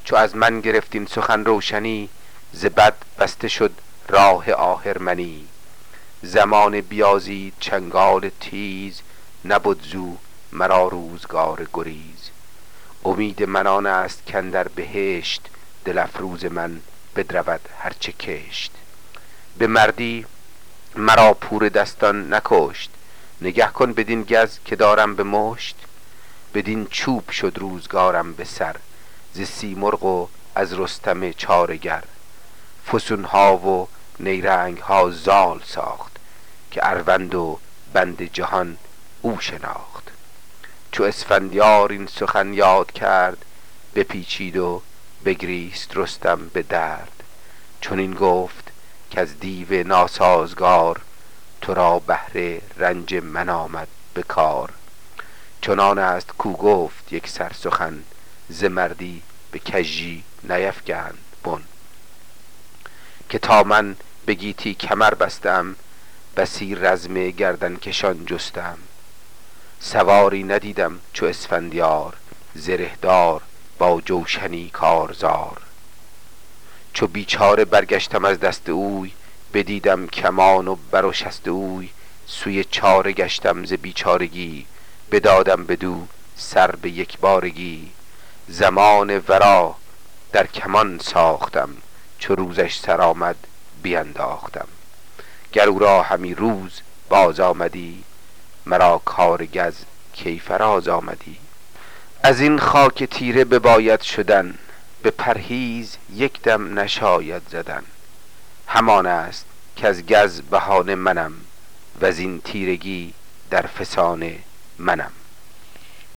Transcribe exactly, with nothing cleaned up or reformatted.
چو از من گرفتین سخن روشنی، ز بد بسته شد راه آهرمنی. زمان بیازید چنگال تیز، نبد زو مرا روزگار گریز. امید من آن است کاندر بهشت، دل افروز من بدرود هرچه کشت. به مردی مرا پور دستان نکشت، نگه کن بدین گز که دارم به مشت. بدین چوب شد روزگارم به سر، ز سیمرغ و از رستم چارگر. فسون ها و نیرنگ ها زال ساخت، که اروند و بند جهان او شناخت. چو اسفندیار این سخن یاد کرد، بپیچید و بگریست رستم به درد. چنین گفت که از دیو ناسازگار، تو را بهر رنج من آمد به کار. چنان است کو گفت یک سر سخن، ز مردی به کژی نیفگند بن. که تا من به گیتی کمر بستم، بسی رزم گردن کشان جستم. سواری ندیدم چو اسفندیار، زره دار با جوشنی کارزار. چو بیچاره برگشتم از دست اوی، بدیدم کمان و بر و شست اوی. سوی چاره گشتم ز بیچارگی، بدادم بدو سر به یک بارگی. زمان ورا در کمان ساختم، چو روزش سر آمد بینداختم. گر او را همی روز باز آمدی، مرا کار گز کی فراز آمدی. از این خاک تیره بباید شدن، به پرهیز یک دم نشاید زدن. همان است که از گز بهانه منم، وز این تیرگی در فسانه منم.